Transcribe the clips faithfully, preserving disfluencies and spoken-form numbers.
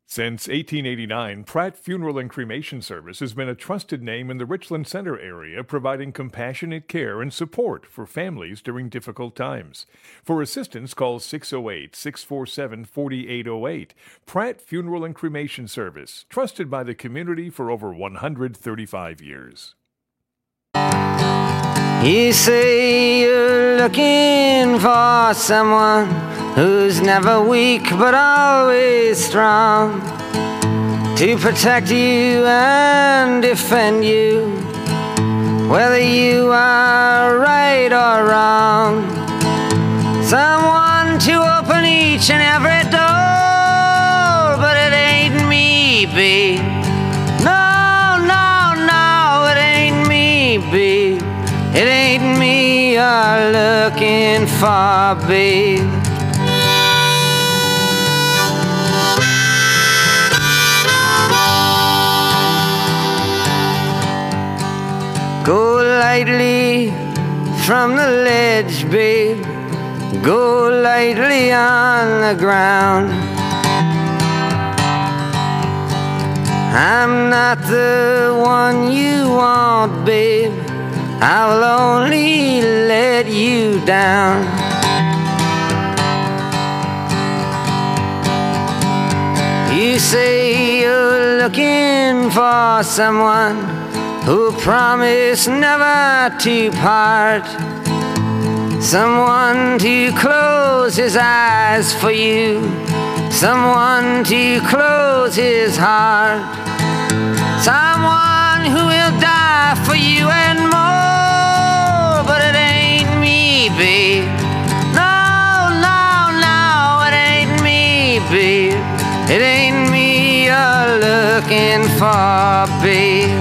Since eighteen eighty-nine, Pratt Funeral and Cremation Service has been a trusted name in the Richland Center area, providing compassionate care and support for families during difficult times. For assistance, call six oh eight, six four seven, four eight oh eight. Pratt Funeral and Cremation Service, trusted by the community for over one hundred thirty-five years. You say you're looking for someone who's never weak but always strong, to protect you and defend you, whether you are right or wrong. Someone to open each and every door, but it ain't me, babe. No, no, no, it ain't me, babe. It ain't me you're looking for, babe. Go lightly from the ledge, babe. Go lightly on the ground. I'm not the one you want, babe. I will only let you down. You say you're looking for someone who promised never to part, someone to close his eyes for you, someone to close his heart, someone who will die for you and more. But it ain't me, babe. No, no, no, it ain't me, babe. It ain't me you're looking for, babe.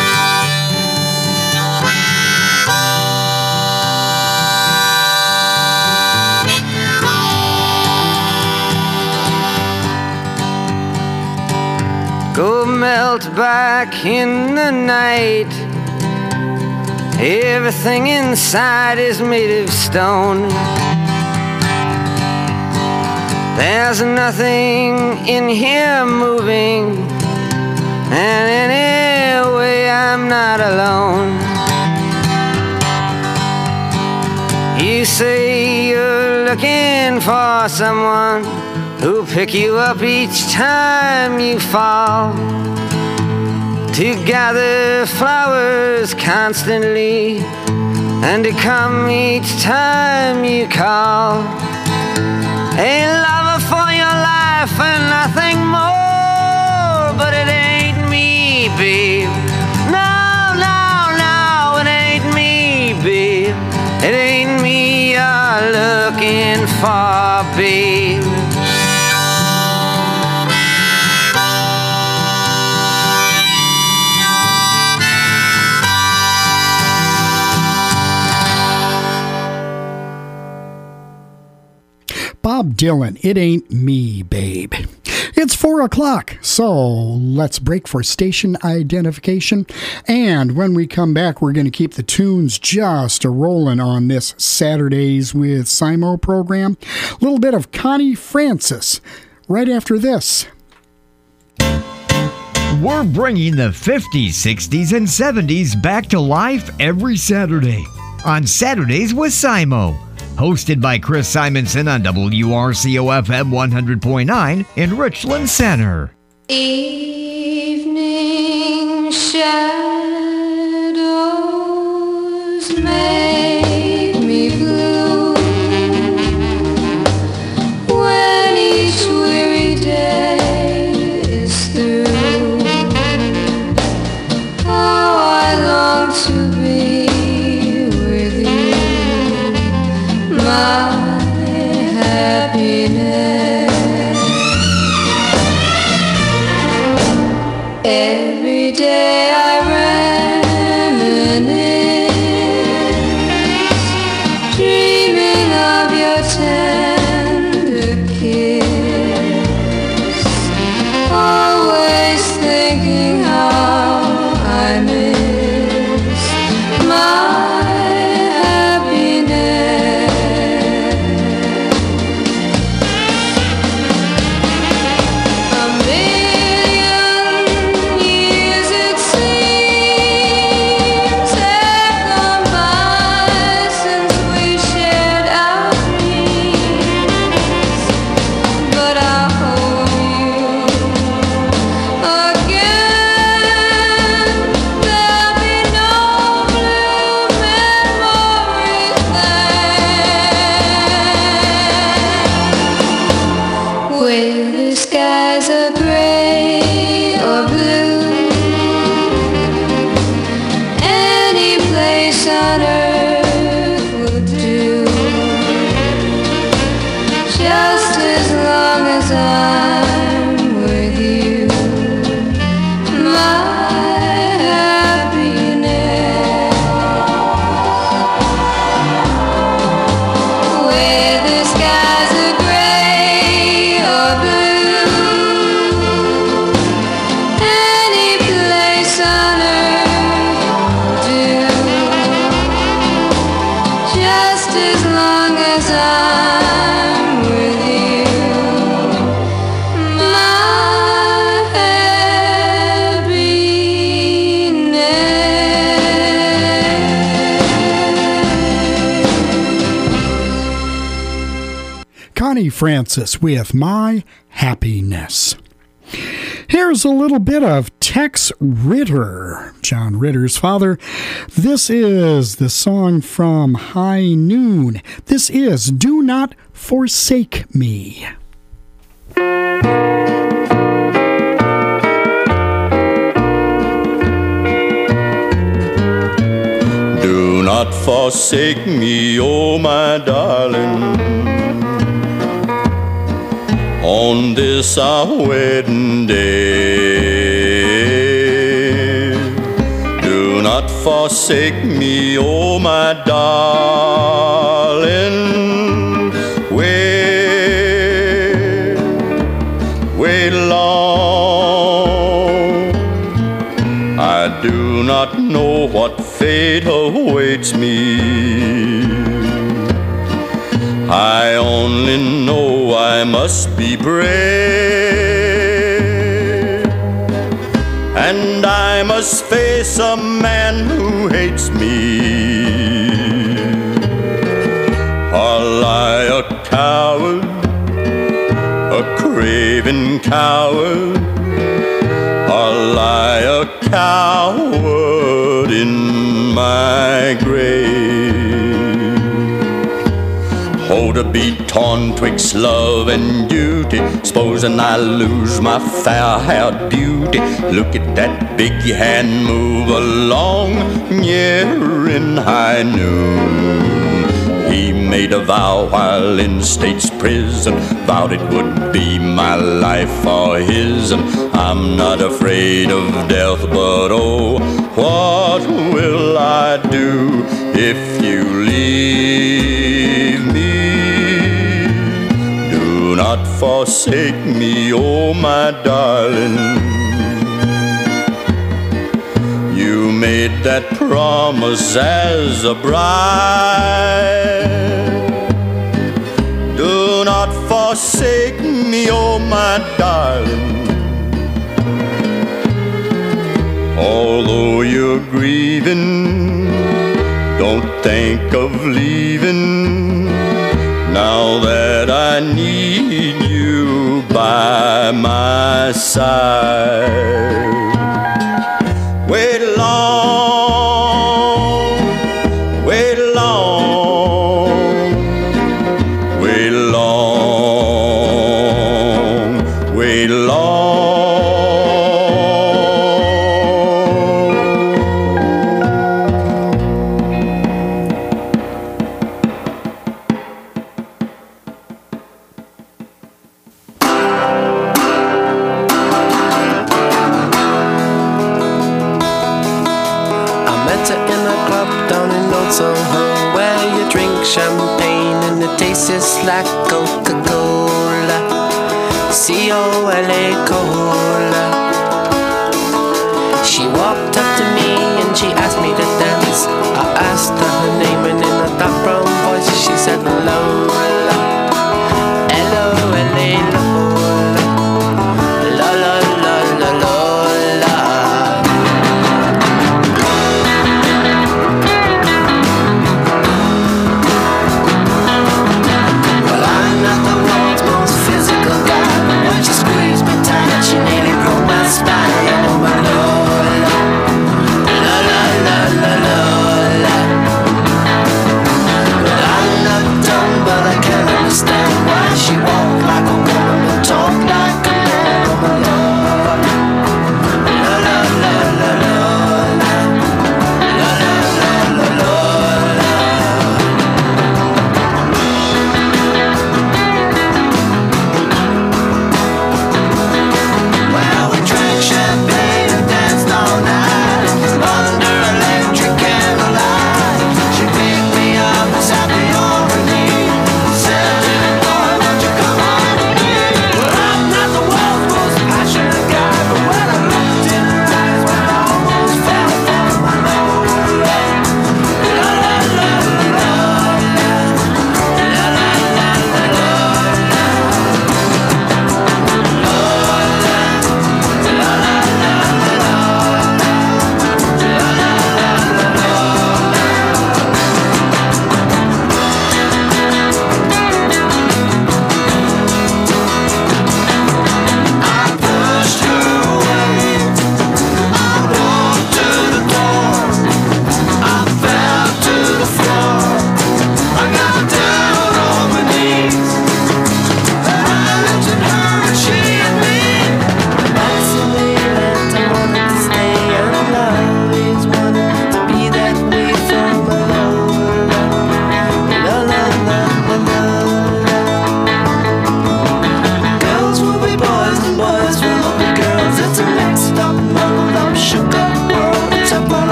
Go melt back in the night. Everything inside is made of stone. There's nothing in here moving, and anyway I'm not alone. You say you're looking for someone who'll pick you up each time you fall, to gather flowers constantly, and to come each time you call. A lover for your life and nothing more. But it ain't me, babe. No, no, no, it ain't me, babe. It ain't me you're looking for, babe. Bob Dylan, It Ain't Me, Babe. It's four o'clock, so let's break for station identification. And when we come back, we're going to keep the tunes just a-rolling on this Saturdays with Simo program. A little bit of Connie Francis right after this. We're bringing the fifties, sixties, and seventies back to life every Saturday on Saturdays with Simo. Hosted by Chris Simonson on W R C O F M one hundred point nine in Richland Center. Evening shadows make me blue when each weary day is through. How I long to be with you, my happiness. Every day I reminisce, dreaming of your tender kiss, always thinking how I miss my happiness. I'm Connie Francis with My Happiness. Here's a little bit of Tex Ritter, John Ritter's father. This is the song from High Noon. This is Do Not Forsake Me. Do not forsake me, oh my darling, on this our wedding day. Do not forsake me, oh my darling. Wait, wait long. I do not know what fate awaits me. I only know I must be brave, and I must face a man who hates me. Or lie a coward, a craven coward, or lie a coward in my grave. Hold a beat torn twixt love and duty, supposing I lose my fair-haired beauty. Look at that big hand move along, yeah, in high noon. He made a vow while in state's prison, vowed it would be my life or his. And I'm not afraid of death, but oh, what will I do if you leave me? Do not forsake me, oh my darling. You made that promise as a bride. Do not forsake me, oh my darling. Although you're grieving, don't think of leaving, now that I need you by my side. Wait long, wait long, wait long, wait long. Champagne and it tastes like Coca-Cola, C O L A Cola. She walked up to me and she asked me to dance. I asked her her name and in a dark brown voice she said Lola, L O L A Lola, la la la la Lola. She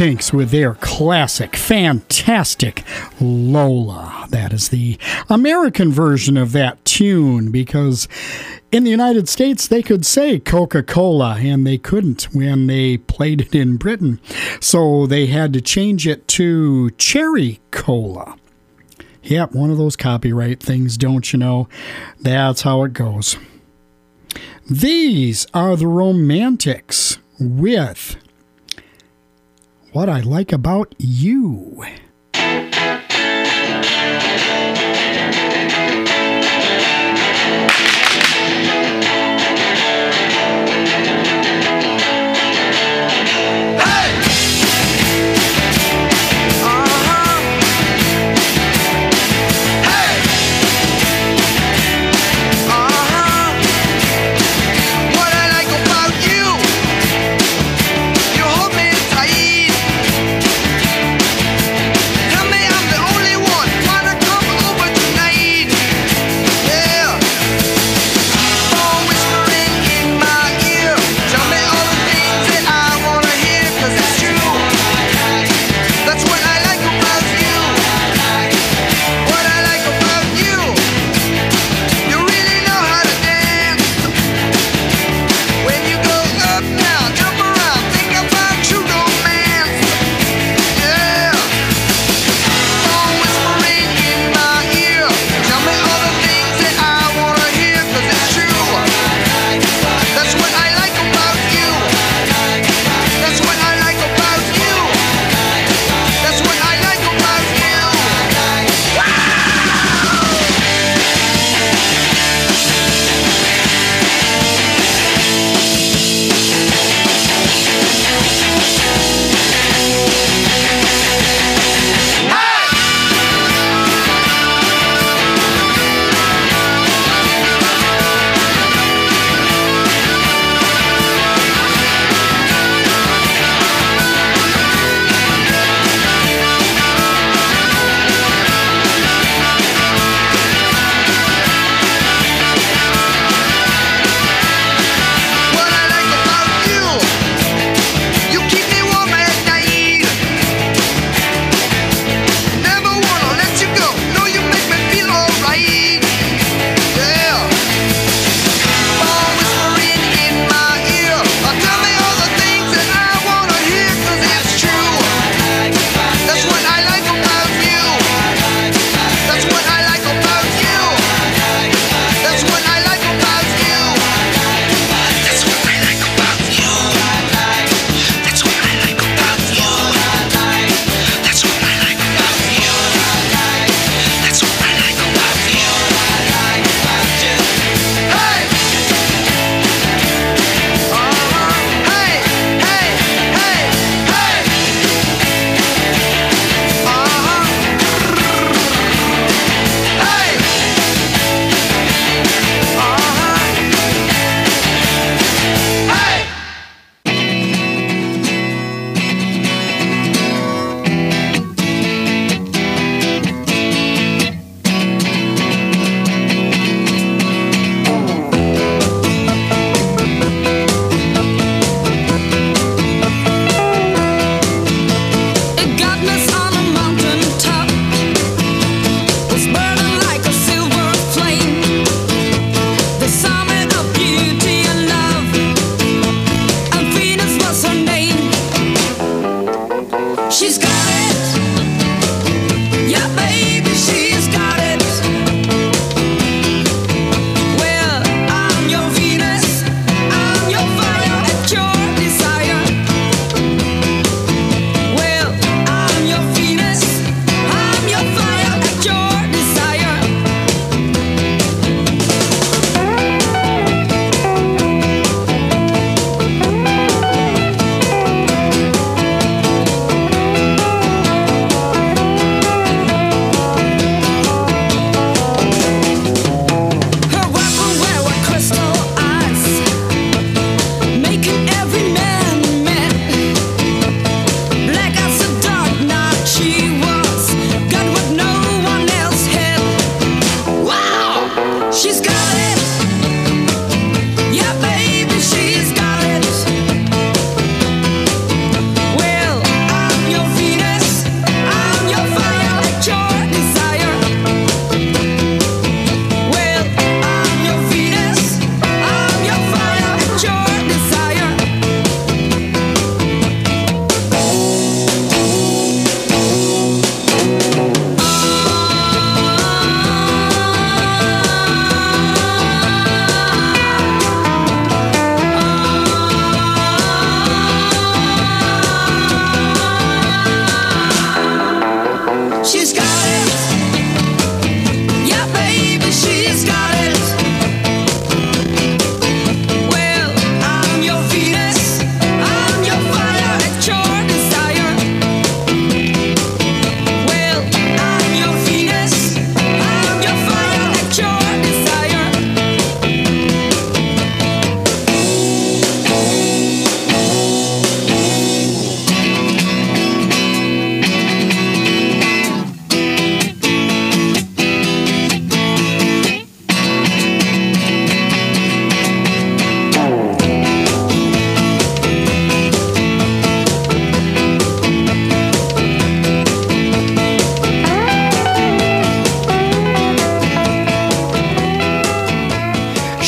Kinks with their classic, fantastic Lola. That is the American version of that tune, because in the United States they could say Coca-Cola and they couldn't when they played it in Britain. So they had to change it to Cherry Cola. Yep, one of those copyright things, don't you know? That's how it goes. These are the Romantics with What I Like About You. You hold me tight.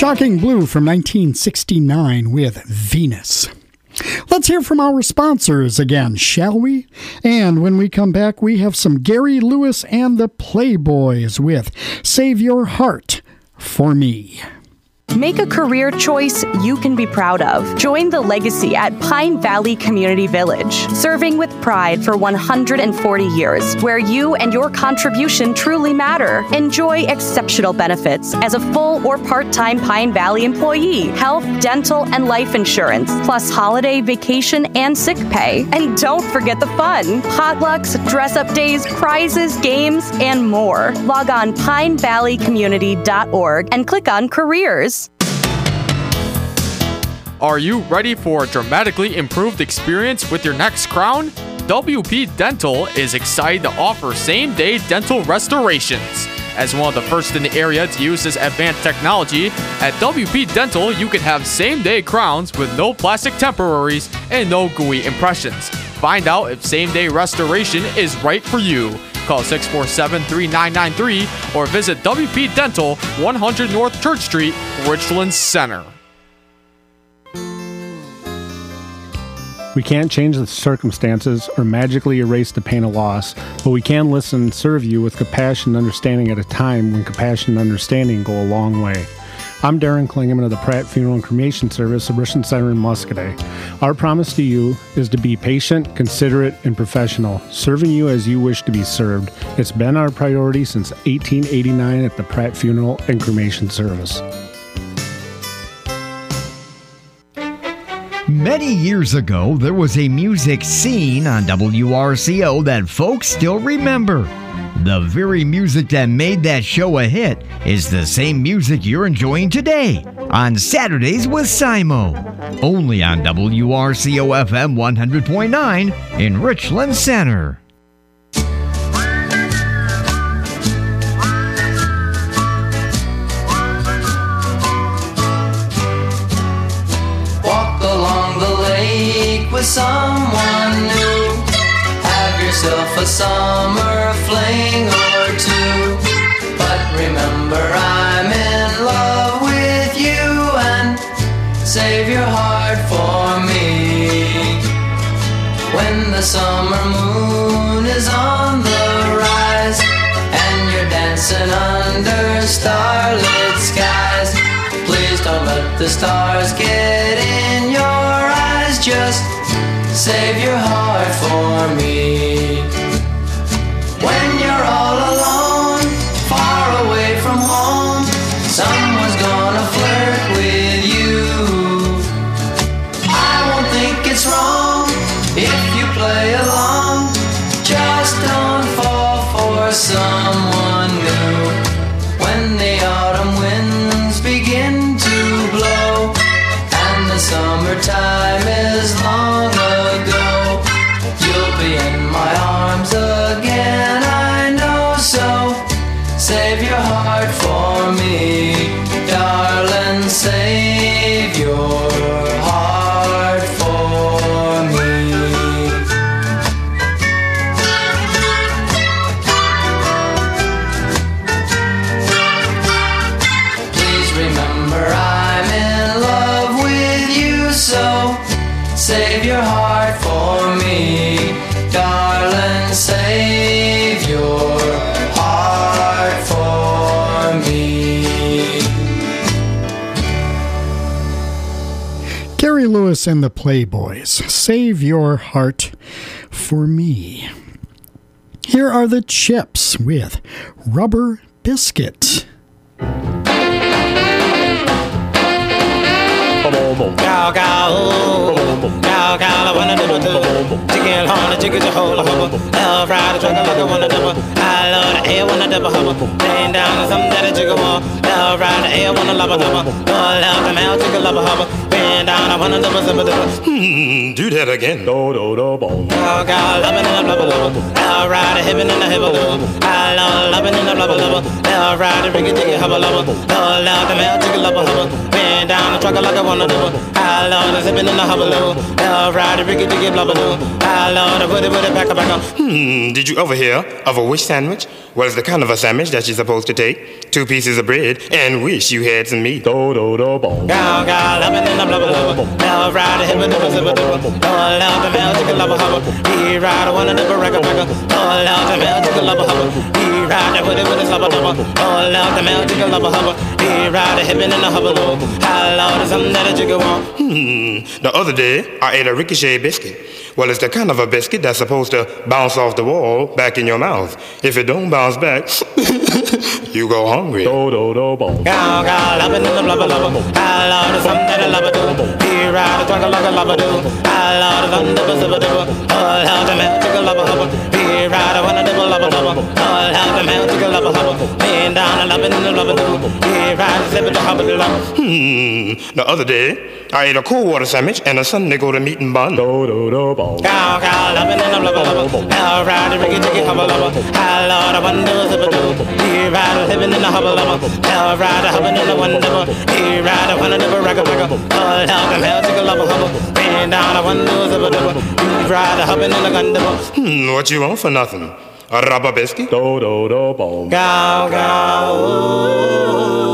Shocking Blue from nineteen sixty-nine with Venus. Let's hear from our sponsors again, shall we? And when we come back, we have some Gary Lewis and the Playboys with Save Your Heart for Me. Make a career choice you can be proud of. Join the legacy at Pine Valley Community Village, serving with pride for one hundred forty years, where you and your contribution truly matter. Enjoy exceptional benefits as a full or part-time Pine Valley employee, health, dental, and life insurance, plus holiday, vacation, and sick pay. And don't forget the fun. Potlucks, dress-up days, prizes, games, and more. Log on pine valley community dot org and click on Careers. Are you ready for a dramatically improved experience with your next crown? W P Dental is excited to offer same-day dental restorations. As one of the first in the area to use this advanced technology, at W P Dental you can have same-day crowns with no plastic temporaries and no gooey impressions. Find out if same-day restoration is right for you. Call six four seven, three nine nine three or visit W P Dental, one hundred North Church Street, Richland Center. We can't change the circumstances or magically erase the pain of loss, but we can listen and serve you with compassion and understanding at a time when compassion and understanding go a long way. I'm Darren Klingeman of the Pratt Funeral and Cremation Service of Richland Center in Muscadet. Our promise to you is to be patient, considerate, and professional, serving you as you wish to be served. It's been our priority since eighteen eighty-nine at the Pratt Funeral and Cremation Service. Many years ago, there was a music scene on W R C O that folks still remember. The very music that made that show a hit is the same music you're enjoying today on Saturdays with Simo, only on W R C O F M one hundred point nine in Richland Center. With someone new, have yourself a summer fling or two. But remember, I'm in love with you, and save your heart for me. When the summer moon is on the rise and you're dancing under starlit skies, please don't let the stars get in your eyes. Just save your heart for me. When you're all alone, far away from home, someone's gonna flirt with you. I won't think it's wrong if you play along. Just don't fall for someone new. When the autumn winds begin to blow and the summertime is long ago, you'll be in my arms again, I know. So save your heart for me, darling, save your heart for me. Please remember, I'm in love with you, so save your heart for me, darling, save your heart for me. Gary Lewis and the Playboys, Save Your Heart for Me. Here are the Chips with Rubber Biscuit. Cow, cow, cow, cow, I wanna do it. Chicken, horn, the chicken's a whole hubba. Love, ride, a truck, like I wanna double. I love the air, wanna double hubba. Laying down on something that a chicken want. Love, ride, the air, wanna love a double. Love, love, the male, chicken, love a hubba. Laying down, I wanna double, double, double. Hmm, do that again. Do, do, do, boom. Cow, cow, loving in a blubber, blubber. Love, ride, a hippin' in a hibble, blubber. I love loving in a blubber, blubber. Love, ride, a riggy, jiggy, hubba, lubber. Love, love, the male, chicken, love a hubba. Laying down, a truck, like I wanna double. I love the zipping in the hubbaloo. Love ride the ricky diggy blubbaloo. I love the put it with it back up back up. Hmm, did you ever hear of a wish sandwich? Well, it's the kind of a sandwich that you're supposed to take two pieces of bread, and wish you had some meat. Do do do boom. Gow gow, lovin' and I'm lovin' lovin'. Now ride a hip and dibba zibba dibba. All out the mail, take a lubba hubba. He ride a one and dibba ragga ragga. All out the mail, take a lubba hubba. He ride a with it with his lubba dubba. All out the mail, take a lubba hubba. He ride a hip and a hubba dubba. How loud is something that a jigga want? Hmm. The other day, I ate a ricochet biscuit. Well, it's the kind of a biscuit that's supposed to bounce off the wall back in your mouth. If it don't bounce back, you go hungry. Do do do boom. Gow gow, lovin' and I'm lubba lubba. How loud is something that a lubba do? He ride a twanga like a lubba do. How loud is something that a zibba dibba. All out the mail, take a lubba hubba. He ride a one and dibba lubba lubba. All out the mail, take a lubba hubba. Laying down a lovin' and a lubba do. He ride a zibba hubba lubba. Hmm. The other day, I ate a cold water sandwich and a Sunday go to meat and bun. Do do do boom. Gow gow, lovin' and I'm lubba lubba. Now ride a ricky ticky hubba lubba. How loud a one do zibba do. He ride a livin' in a hubba lubba. Now ride a hubbin' in a one dibba. He ride a one and dibba ragga ragga. All out the mail, take a lubba hubba. Bend down a one do zibba dibba. He ride a hubbin' in a gun dibba. Hmm. What you want for nothing? A rubber biscuit? Do do do boom. Gow gow.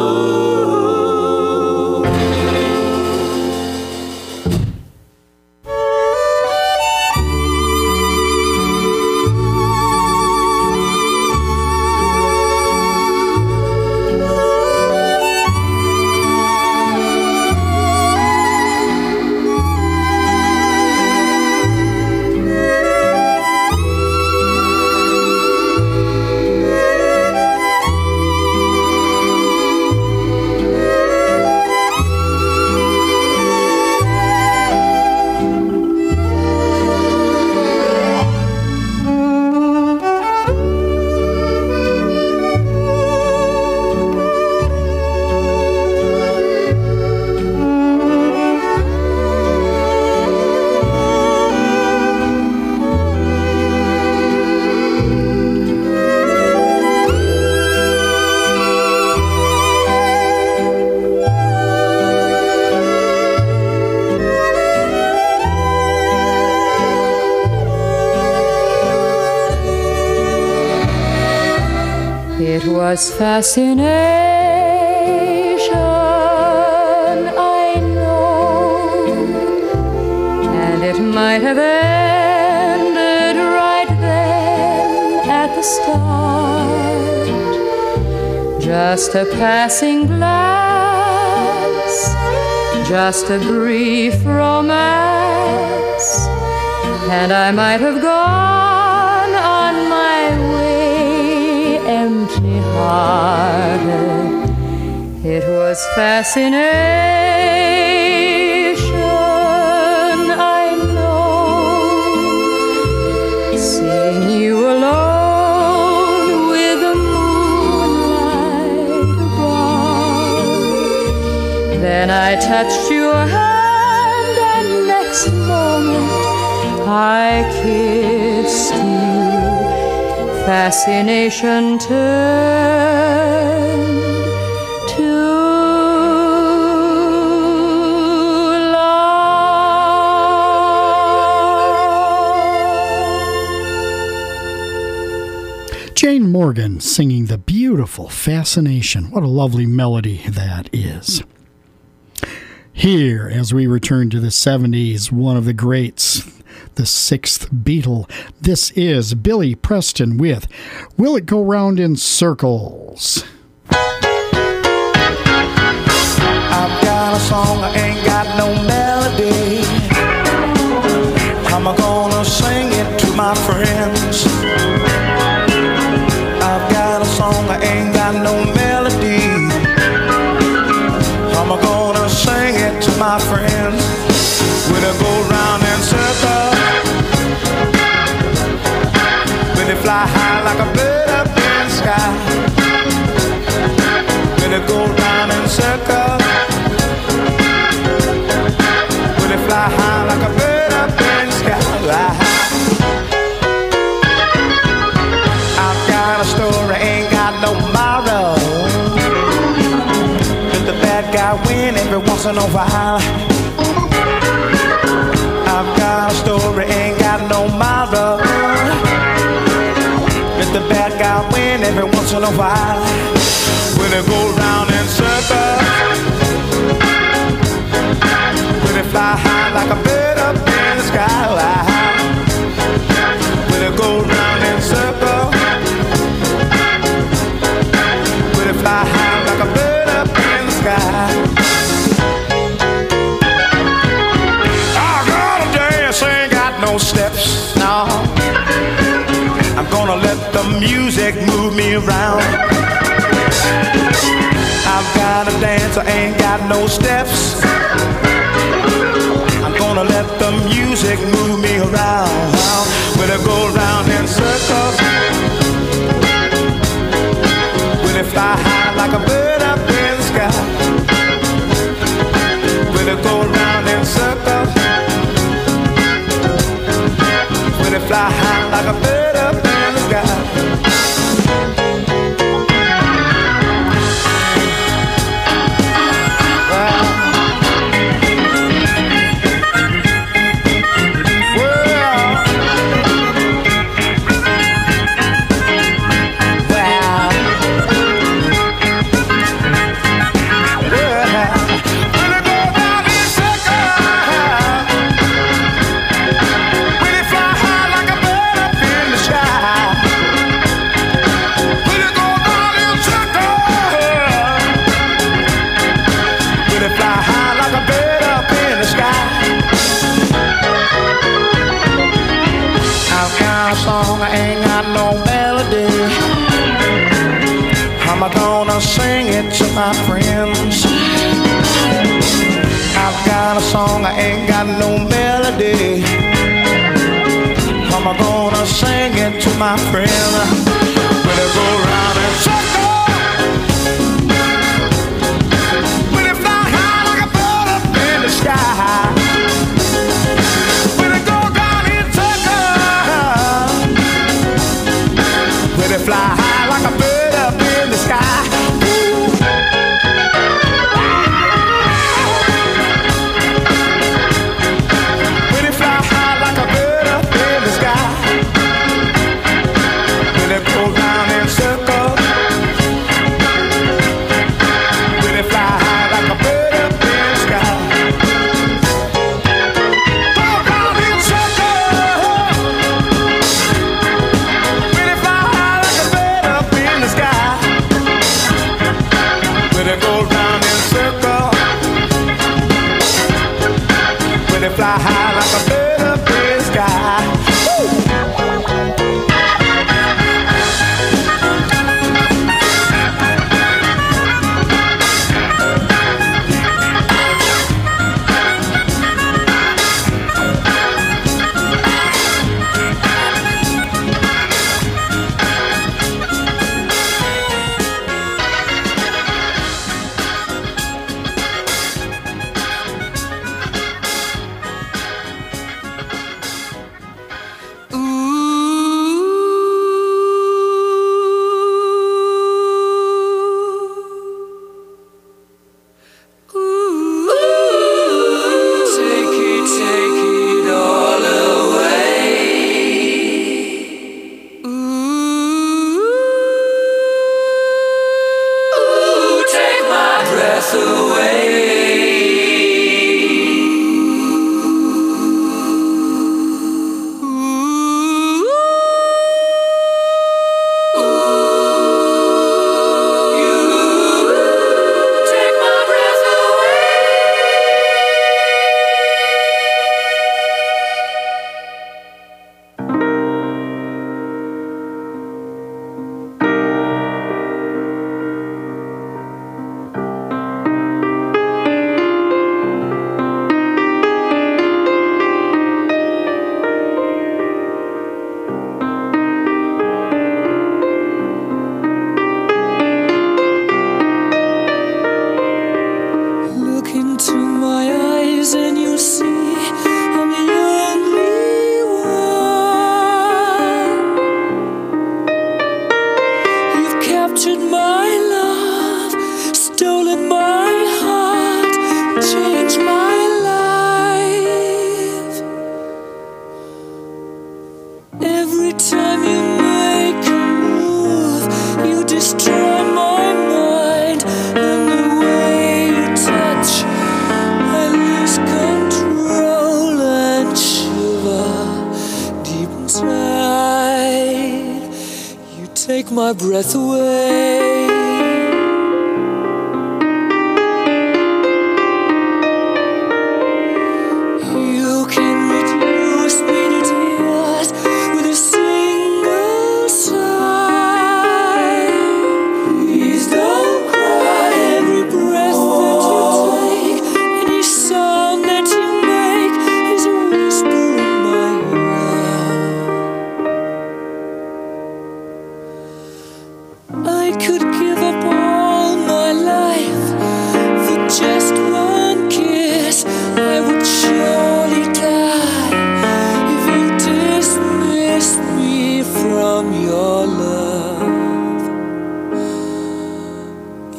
It was fascination, I know, and it might have ended right then at the start. Just a passing glance, just a brief romance, and I might have gone on my way empty-hearted. It was fascination, I know, seeing you alone with the moonlight above. Then I touched your hand, and next moment I kissed you. Fascination turned to love. Jane Morgan singing the beautiful Fascination. What a lovely melody that is. Here, as we return to the seventies, one of the greats, the sixth Beatle. This is Billy Preston with Will It Go Round in Circles? I've got a song, I ain't got no melody. I'm gonna sing it to my friends. I've got a song, I ain't got no melody. I'm gonna sing it to my friends. Will it go round in circles? Will it fly high like a bird up in the sky? Will it go round in circles? Will it fly high like a bird up in the sky? I've got a story, ain't got no moral. Let the bad guy win every once in a while. I've got a story, ain't got no moral. Let the bad guy win every once in a while. Will music move me around. I've got a dance, I ain't got no steps. I'm gonna let the music move me around. Will it go round in circles? Will it fly high like a bird up in the sky? Will it go round in circles? Will it fly high like a bird up in the sky? Song, I ain't got no melody. How am I gonna sing it to my friends? I've got a song, I ain't got no melody. How am I gonna sing it to my friends? Will it go round and circle? Will it fly high like a bird up in the sky? Will it fly high like a bird up in the sky? Ooh. Will it fly high like a bird up in the sky? Will it go round in circles? Will it fly high like a bird up in the sky? Go round in circles. Will it fly high like a bird up in the sky? Will it go round in circles? Will it fly high like a bird up in the sky? take my breath away. You can reduce me to tears with a single sigh.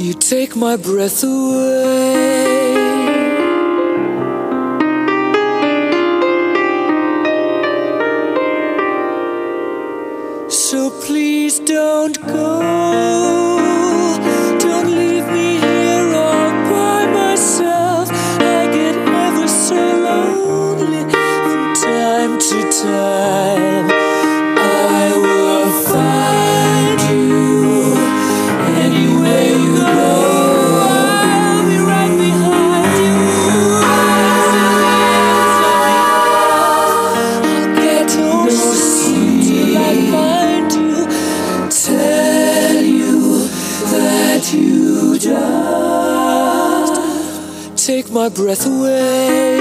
You take my breath away. So please don't go. Don't leave me here all by myself. I get ever so lonely from time to time. I will find you anywhere you go. I'll be right behind you. I'll get no sleep till I find you. Tell you that you just take my breath away.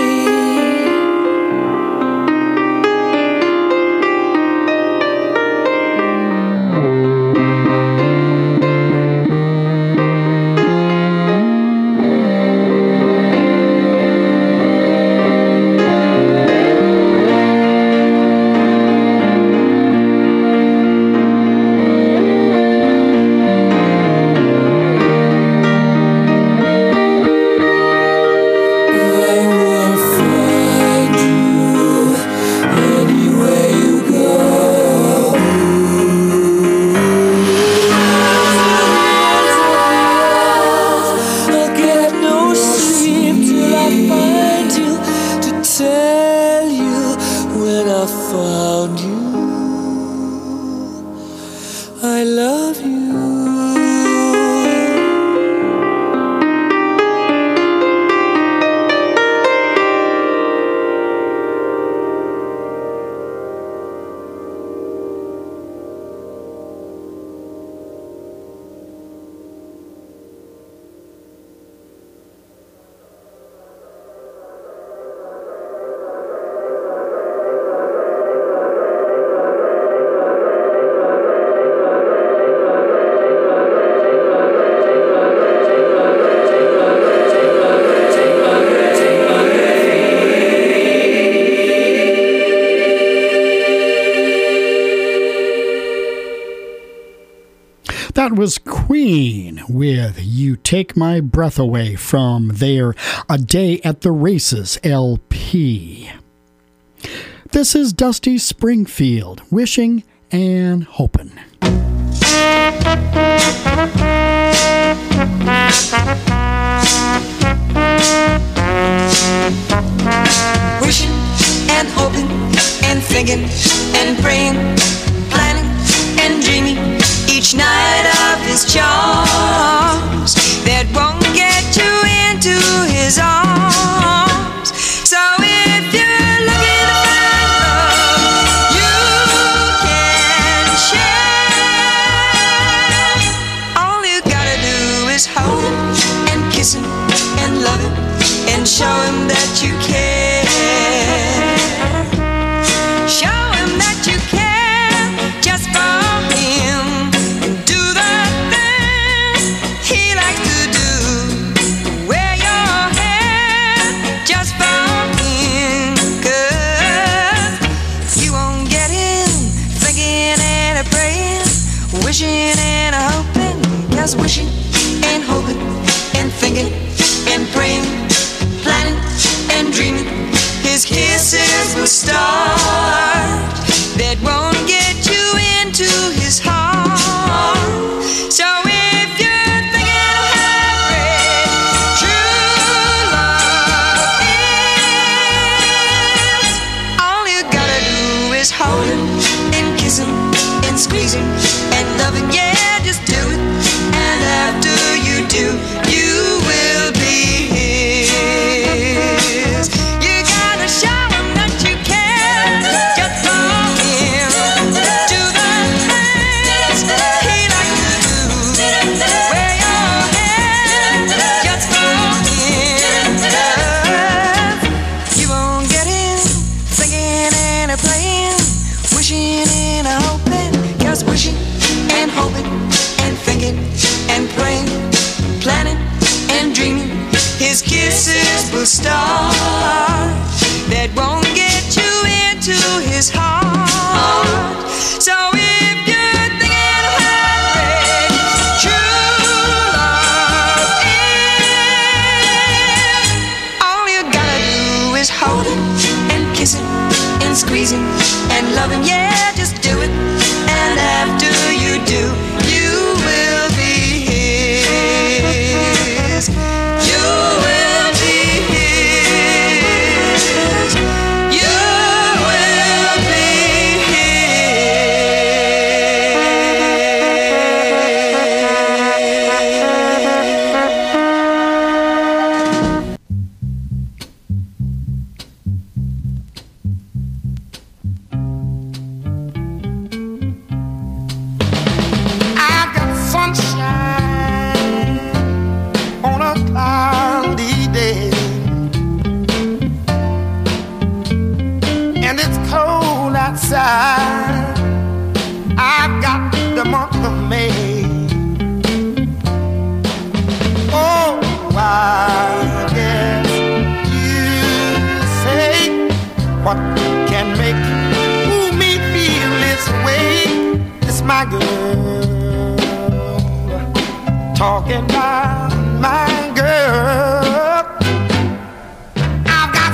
That was Queen with You Take My Breath Away from their A Day at the Races L P. This is Dusty Springfield, Wishing and Hoping. Wishing and hoping and thinking and praying, planning and dreaming each night of his charms that won't get you into his arms. So if you're looking to find love, you can share. All you gotta do is hold him and kiss him and love him and show him that you care. Show him that you care just for him. Do the things he likes to do. Wear your hair just for him. 'Cause you won't get him thinking and a praying, wishing and a hoping. 'Cause wishing and hoping and thinking and praying, planning and dreaming, his kisses will start that won't get you into his heart. So if you're thinking of how great true love is, all you gotta do is hold him and kiss him and squeeze him and love him. Yeah, just do it. And after you do, you will be his. You gotta show him that you care just for him. Do the things he likes to do. Wear your hair just for him. You won't get him thinking and a praying, wishing and a hoping. 'Cause wishing and hoping and thinking and praying, planning and dreaming, his kisses will start that won't get you into his heart. So if you're thinking of how great true love I guess you say what can make ooh, me feel this way. It's my girl talking about my girl. I've got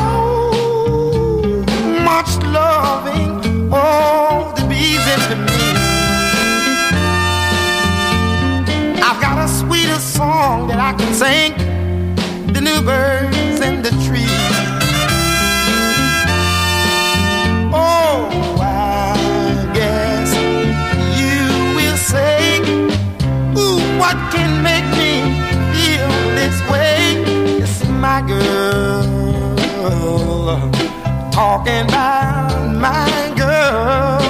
so much loving, oh, the bees into me. I've got a sweeter song that I can sing, the new birds in the trees. Oh, I guess you will say, ooh, what can make me feel this way? It's my girl talking about my girl.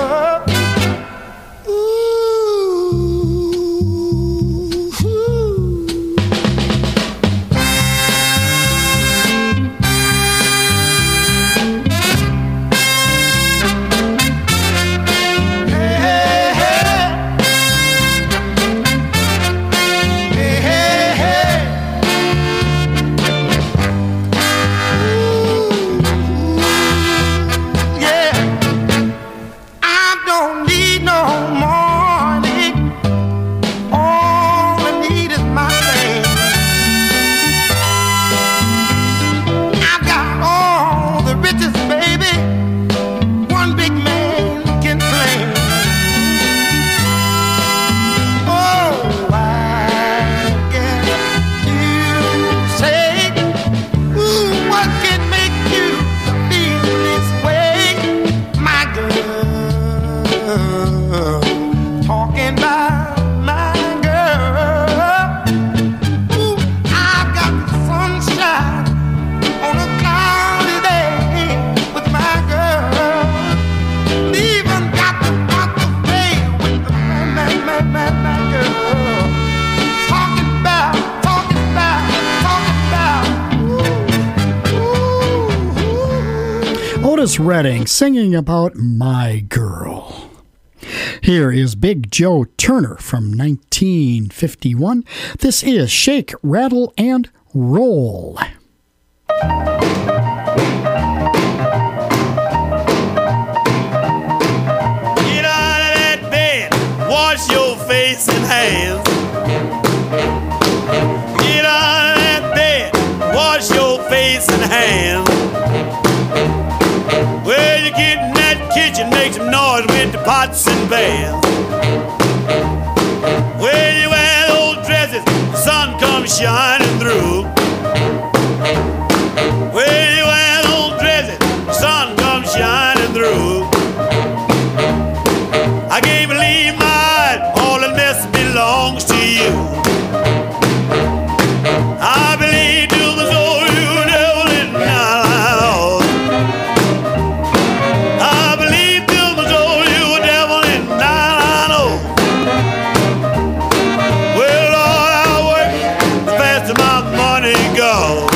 Otis Redding singing about My Girl. Here is Big Joe Turner from nineteen fifty-one. This is Shake, Rattle, and Roll. Get out of that bed, wash your face and hands. Get out of that bed, wash your face and hands. Well, you get in that kitchen, make some noise with the pots and pans. Well, you wear those dresses, the sun comes shining through. Well, you wear those dresses, the sun comes shining through. I can't believe my eyes, all the mess belongs to you. I believe to the soul you devil in my life. I believe to the soul you a devil in my life. Well, Lord, I work the faster my money goes.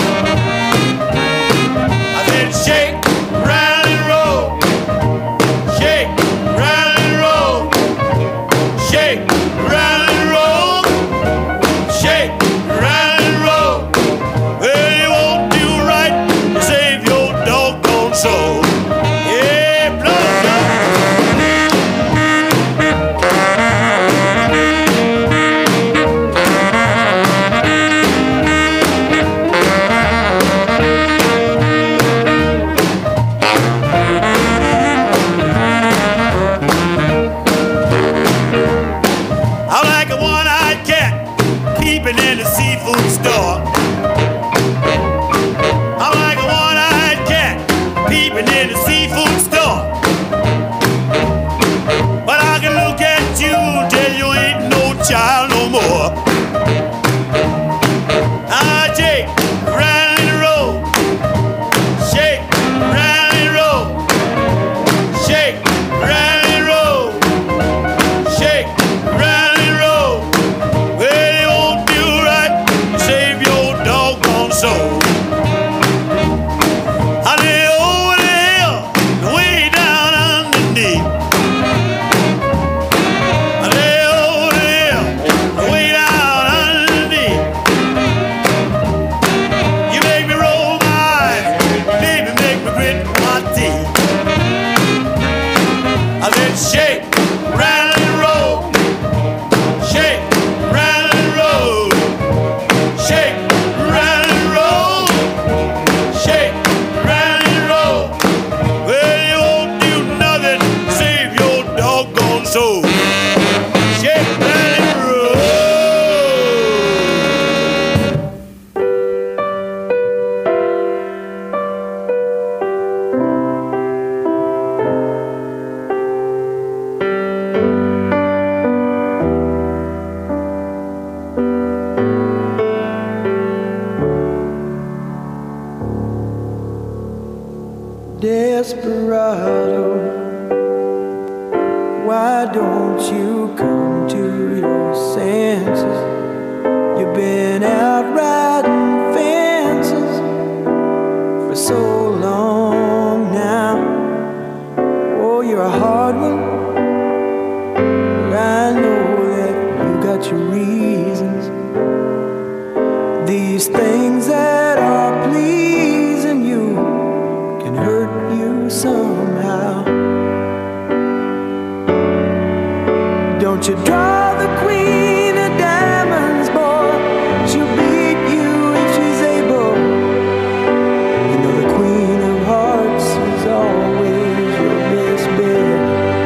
I said shake, rattle and roll. Shake, rattle and roll. Shake, rattle and roll. Shake, rattle and roll. Well, you won't do right to save your doggone soul. Yeah, blood, I'm like a one-eyed cat peeping in the seafood store. I'm like a one-eyed cat peeping in the seafood store. But I can look at you till you ain't no child no more. I shake, rattle and roll. Shake, rattle and roll. Shake, rattle and roll. Shake, rattle and roll. Well, you won't do right to save your desperado, why don't you come to your senses? You've been out riding fences for so long now. Oh, you're a hard one, but I know that you got your reasons. These things that are pleasing you can hurt you somehow. Don't you draw the queen of diamonds, boy. She'll beat you if she's able. You know the queen of hearts is always your best bet.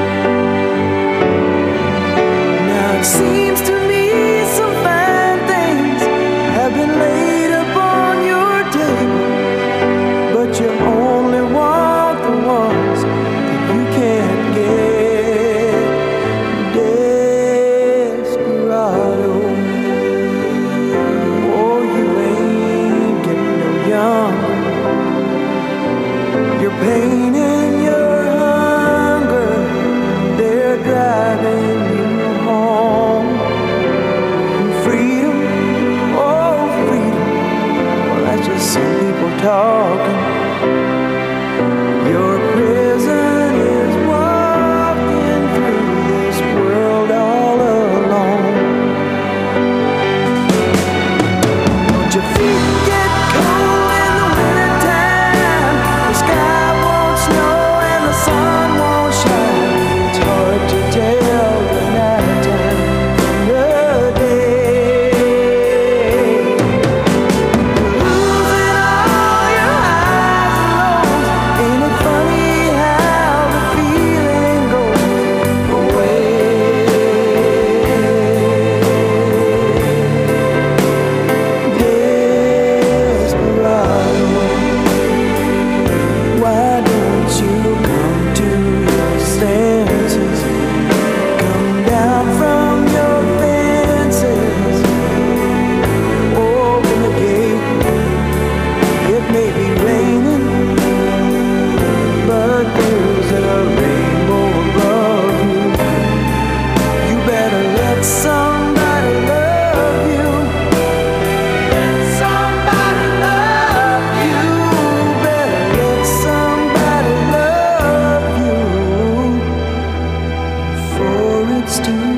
Now it seems to me some fine things have been laid upon your table, but you only want the ones that you can't get. Desperado, oh, you ain't getting no younger. Your pain and your hunger, they're driving you home. Freedom, oh freedom, well that's just some people talking. Your prison is walking through this world all alone. Don't your feet get cold in the wintertime? The sky won't snow and the sun won't shine. It's hard to tell the nighttime from the day. Losing all your highs and lows. Ain't it funny how the feeling goes away? Desperado, why don't you come to your senses? Come down from your fences. Open the gate. It may be raining, but there's a rainbow above you. You better let somebody love you. Let somebody love you. Better let somebody love you before it's too late.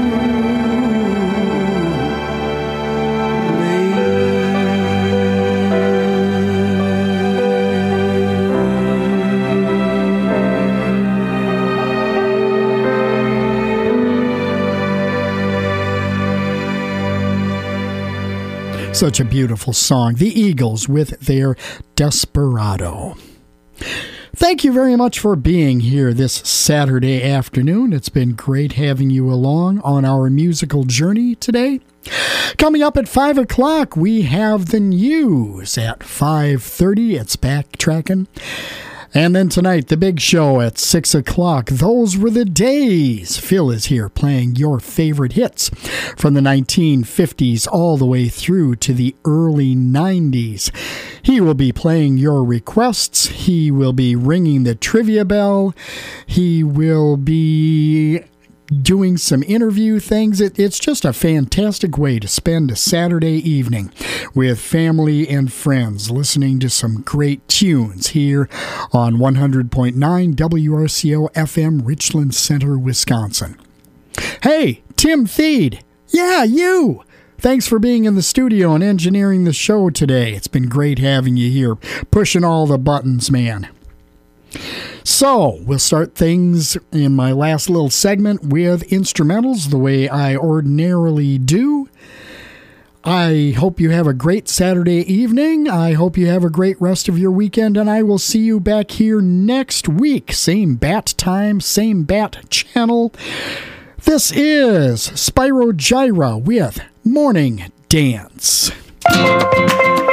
Such a beautiful song. The Eagles with their Desperado. Thank you very much for being here this Saturday afternoon. It's been great having you along on our musical journey today. Coming up at five o'clock, we have the news. At five thirty, it's Backtracking. And then tonight, the big show at six o'clock. Those were the days. Phil is here playing your favorite hits from the nineteen fifties all the way through to the early nineties. He will be playing your requests. He will be ringing the trivia bell. He will be doing some interview things. It, it's just a fantastic way to spend a Saturday evening with family and friends, listening to some great tunes here on one hundred point nine W R C O F M, Richland Center, Wisconsin. Hey, Tim Theed. Yeah, you. Thanks for being in the studio and engineering the show today. It's been great having you here, pushing all the buttons, man. So, we'll start things in my last little segment with instrumentals the way I ordinarily do. I hope you have a great Saturday evening. I hope you have a great rest of your weekend, and I will see you back here next week. Same bat time, same bat channel. This is Spyro Gyra with Morning Dance.